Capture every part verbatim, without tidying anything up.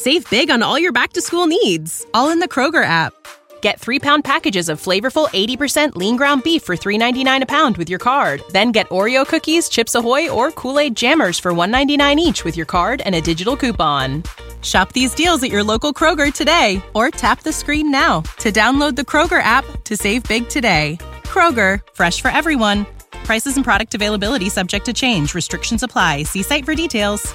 Save big on all your back-to-school needs, all in the Kroger app. Get three-pound packages of flavorful eighty percent lean ground beef for three ninety-nine a pound with your card. Then get Oreo cookies, Chips Ahoy, or Kool-Aid Jammers for one ninety-nine each with your card and a digital coupon. Shop these deals at your local Kroger today, or tap the screen now to download the Kroger app to save big today. Kroger, fresh for everyone. Prices and product availability subject to change. Restrictions apply. See site for details.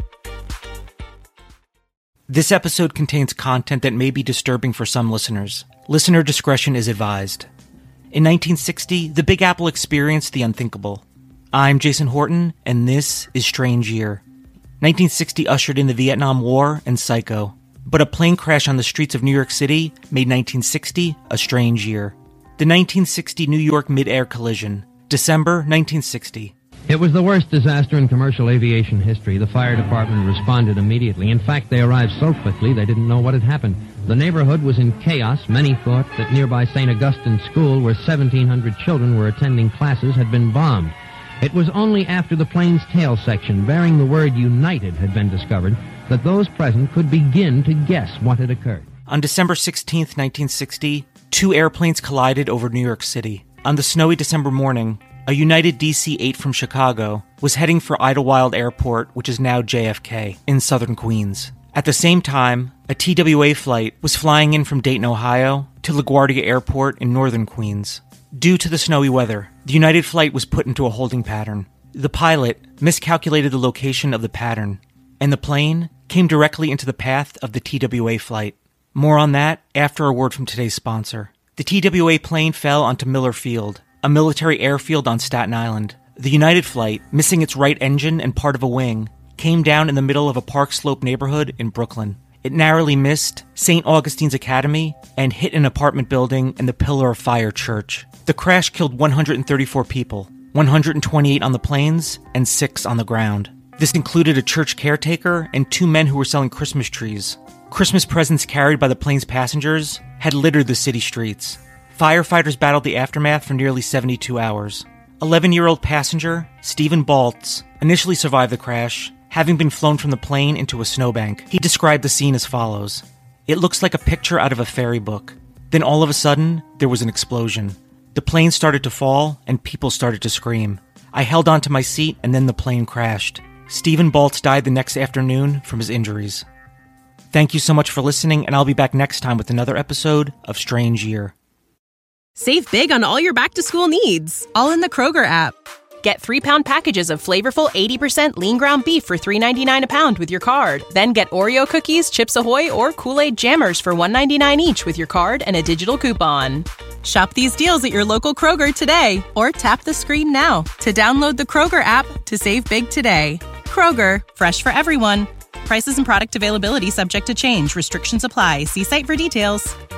This episode contains content that may be disturbing for some listeners. Listener discretion is advised. In nineteen sixty, the Big Apple experienced the unthinkable. I'm Jason Horton, and this is Strange Year. nineteen sixty ushered in the Vietnam War and Psycho, but a plane crash on the streets of New York City made nineteen sixty a strange year. The nineteen sixty New York mid-air collision, December nineteen sixty. It was the worst disaster in commercial aviation history. The fire department responded immediately. In fact, they arrived so quickly they didn't know what had happened. The neighborhood was in chaos. Many thought that nearby Saint Augustine School, where seventeen hundred children were attending classes, had been bombed. It was only after the plane's tail section bearing the word United had been discovered that those present could begin to guess what had occurred. On December sixteenth, nineteen sixty, two airplanes collided over New York City. On the snowy December morning, a United D C eight from Chicago was heading for Idlewild Airport, which is now J F K, in southern Queens. At the same time, a T W A flight was flying in from Dayton, Ohio, to LaGuardia Airport in northern Queens. Due to the snowy weather, the United flight was put into a holding pattern. The pilot miscalculated the location of the pattern, and the plane came directly into the path of the T W A flight. More on that after a word from today's sponsor. The T W A plane fell onto Miller Field, a military airfield on Staten Island. The United flight, missing its right engine and part of a wing, came down in the middle of a Park Slope neighborhood in Brooklyn. It narrowly missed Saint Augustine's Academy and hit an apartment building and the Pillar of Fire Church. The crash killed one hundred thirty-four people, one hundred twenty-eight on the planes and six on the ground. This included a church caretaker and two men who were selling Christmas trees. Christmas presents carried by the plane's passengers had littered the city streets. Firefighters battled the aftermath for nearly seventy-two hours. eleven-year-old passenger, Stephen Baltz, initially survived the crash, having been flown from the plane into a snowbank. He described the scene as follows. It looks like a picture out of a fairy book. Then all of a sudden, there was an explosion. The plane started to fall, and people started to scream. I held onto my seat, and then the plane crashed. Stephen Baltz died the next afternoon from his injuries. Thank you so much for listening, and I'll be back next time with another episode of Strange Year. Save big on all your back-to-school needs, all in the Kroger app. Get three-pound packages of flavorful eighty percent lean ground beef for three ninety-nine a pound with your card. Then get Oreo cookies, Chips Ahoy, or Kool-Aid Jammers for one ninety-nine each with your card and a digital coupon. Shop these deals at your local Kroger today, or tap the screen now to download the Kroger app to save big today. Kroger, fresh for everyone. Prices and product availability subject to change. Restrictions apply. See site for details.